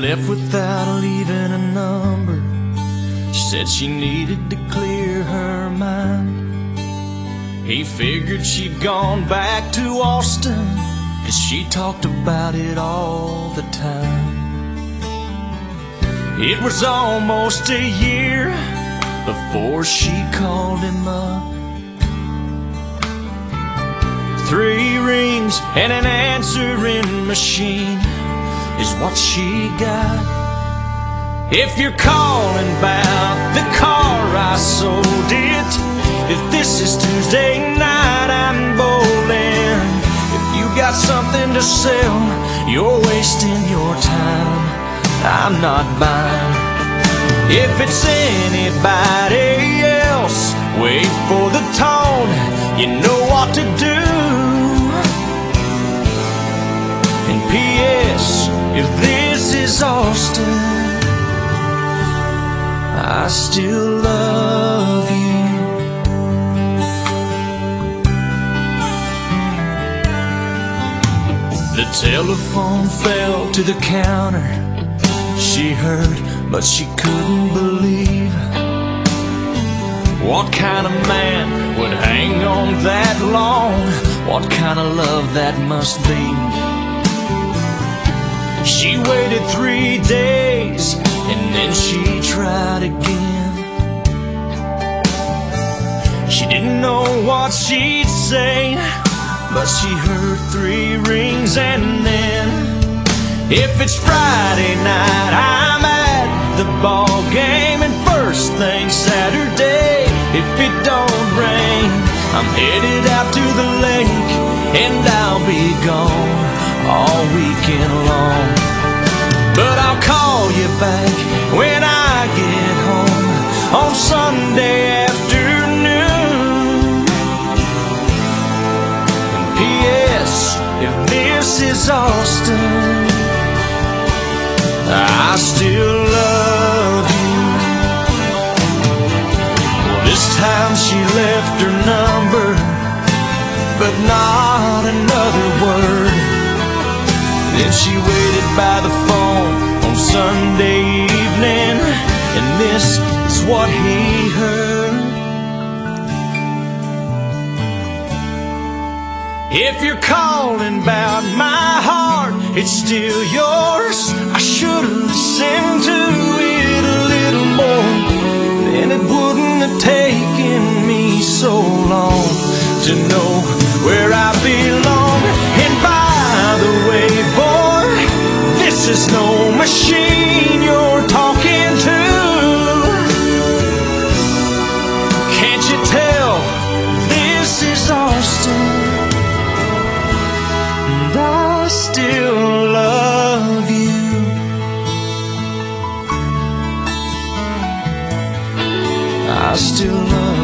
left without leaving a number. She said she needed to clear her mind. He figured she'd gone back to Austin, 'cause she talked about it all the time. It was almost a year before she called him up. 3 rings and an answering machine is what she got. If you're calling about the car I sold it, if this is Tuesday night I'm bowling. If you got something to sell, you're wasting your time, I'm not buying. If it's anybody else, wait for the tone, you know what to do. And P.S. if this is Austin, I still love you. The telephone fell to the counter. She heard, but she couldn't believe. What kind of man would hang on that long? What kind of love that must be? She waited 3 days and then she tried again. She didn't know what she'd say, but she heard 3 rings and then, if it's Friday night, I'm at the ball game, and first thing Saturday, if it don't rain, I'm headed out to the lake, and I'll be gone all weekend long. But I'll call you back when I get home on Sunday afternoon. And P.S. if this is Austin, I still love you. Well, this time she left her number, but not another word. Then she waited by the phone on Sunday evening, and this is what he heard. If you're calling about my heart, it's still yours. I should've listened to it a little more, then it wouldn't have taken me so long to know where I belong. And by the way, boy, this is no machine you're talking to. Can't you tell this is Austin? And I still love you. I still love you.